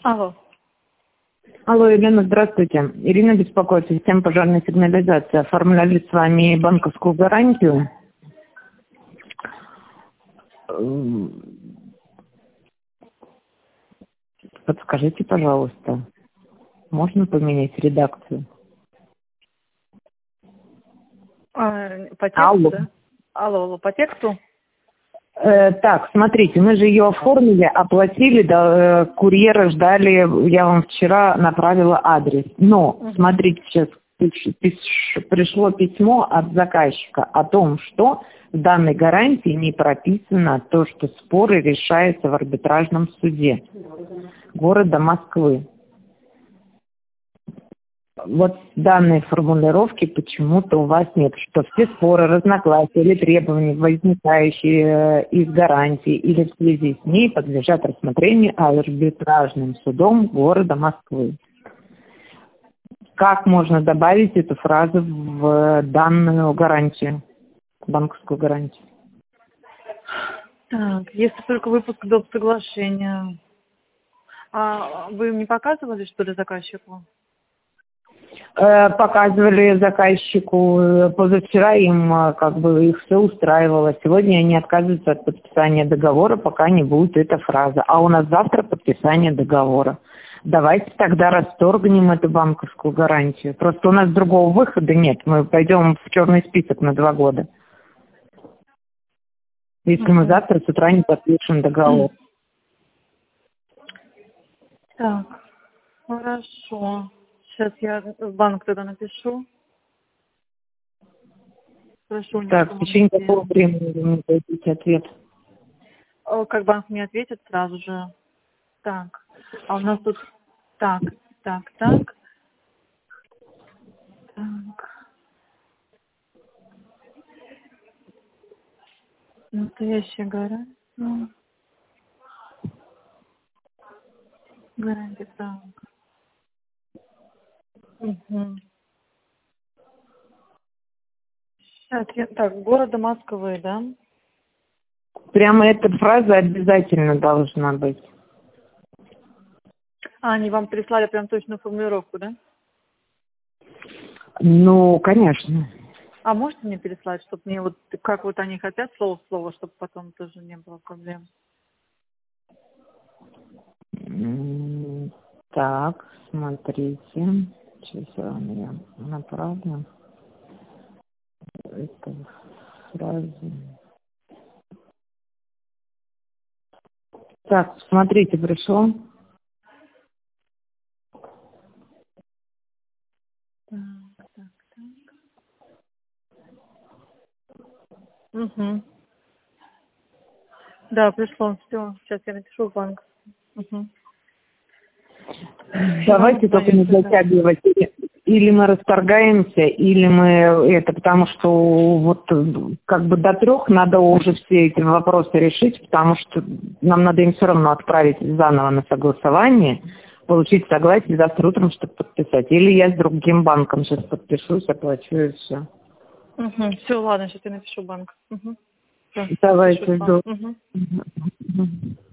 Алло. Алло, Елена, здравствуйте. Ирина беспокоит, система пожарной сигнализации. Оформляли с вами банковскую гарантию. Подскажите, пожалуйста, можно поменять редакцию? По тексту, Алло. да? Алло, по тексту? Так, смотрите, мы же ее оформили, оплатили, курьера ждали, я вам вчера направила адрес. Но, смотрите, сейчас пришло письмо от заказчика о том, что в данной гарантии не прописано то, что споры решаются в арбитражном суде города Москвы. Вот данной формулировки почему-то у вас нет, что все споры, разногласия или требования, возникающие из гарантии или в связи с ней, подлежат рассмотрению арбитражным судом города Москвы. Как можно добавить эту фразу в данную гарантию, банковскую гарантию? Так, если только выпуск доп. Соглашения. А вы им не показывали, что ли, заказчику? Показывали заказчику позавчера, им их все устраивало. Сегодня они отказываются от подписания договора, пока не будет эта фраза. А у нас завтра подписание договора. Давайте тогда расторгнем эту банковскую гарантию. Просто у нас другого выхода нет. Мы пойдем в черный список на 2 года. Если мы завтра с утра не подпишем договор. Так, хорошо. Сейчас я в банк тогда напишу. Прошу. Так, в течение какого времени вы мне дадите ответ? Как банк мне ответит сразу же. Так, а у нас тут... Так. Настоящая гарантия. Гарантия, так. Сейчас я... Так, города Москвы, да? Прямо эта фраза обязательно должна быть. Они вам прислали прям точную формулировку, да? Ну, конечно. А можете мне переслать, чтобы мне вот, как вот они хотят, слово в слово, чтобы потом тоже не было проблем? Так, смотрите. Сейчас я вам направлю. Это фраза. Так, смотрите, пришло. Так. Да, пришло, все. Сейчас я напишу в банк. Давайте только не затягивать. Или мы расторгаемся, или мы потому что вот до 3 надо уже все эти вопросы решить, потому что нам надо им все равно отправить заново на согласование, получить согласие завтра утром, чтобы подписать. Или я с другим банком сейчас подпишусь, оплачу и все. Все, ладно, сейчас я напишу в банк. Давайте, жду.